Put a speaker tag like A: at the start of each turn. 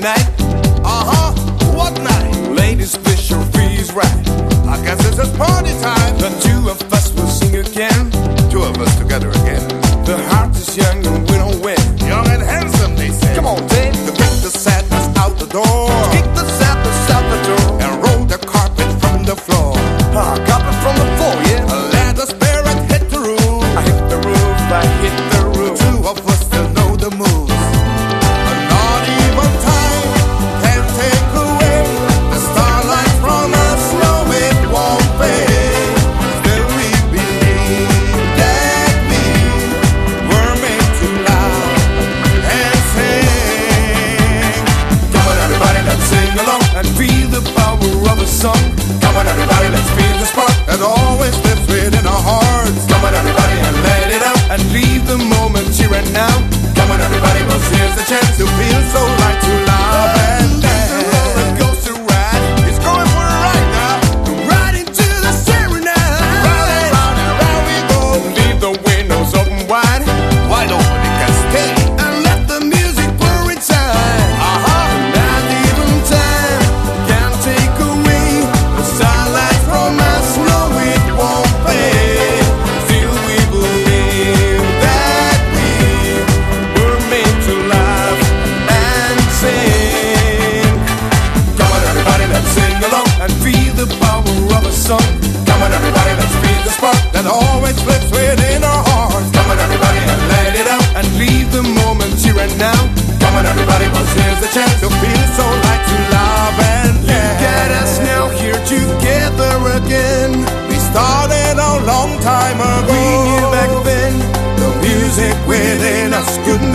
A: night.
B: What night?
A: Ladies, fish your fees right.
B: I guess it's a party time.
A: The two of us will sing again.
B: Two of us together again.
A: The heart is young and we don't win.
B: Young and handsome, they say.
A: Come on, Dave.
B: To kick the sadness out the door.
A: Kick the sadness out the door.
B: And roll the carpet from the floor.
A: Carpet from the floor, yeah.
B: Let the spirit hit the roof.
A: I hit the roof, I hit the roof.
B: Two of us still know the moves. But not even time can take away the starlight from us. No, it won't fade. Still we believe that we were made to laugh and sing.
A: Come on, everybody, let's sing along and feel the power of a song. Come on, everybody, let's feel the spark
B: That always lives within our hearts.
A: Come on, everybody, and let it out and leave the moment here and now. Come on, everybody, cause here's the chance
B: To feel so light, to laugh and dance.
A: roller coaster ride.
B: It's going for a ride now.
A: Right into the serenade.
B: Round and round we go.
A: Leave the windows open wide
B: Wide open, it can stay.
A: and let the music pour inside. Not even time can take away the starlight from us. No, it won't fade. Still we believe that we were made to laugh and sing. Come on, everybody, let's sing along and feel the power of a song. Come on, everybody, let's feel the spark
B: That always lives within our hearts.
A: Come on, everybody, and let it out and leave the moment here and now. Come on, everybody, cause here's the chance
B: To feel so light, to laugh and dance.
A: get us now here together again.
B: We started a long time ago.
A: We knew back then
B: the music within us could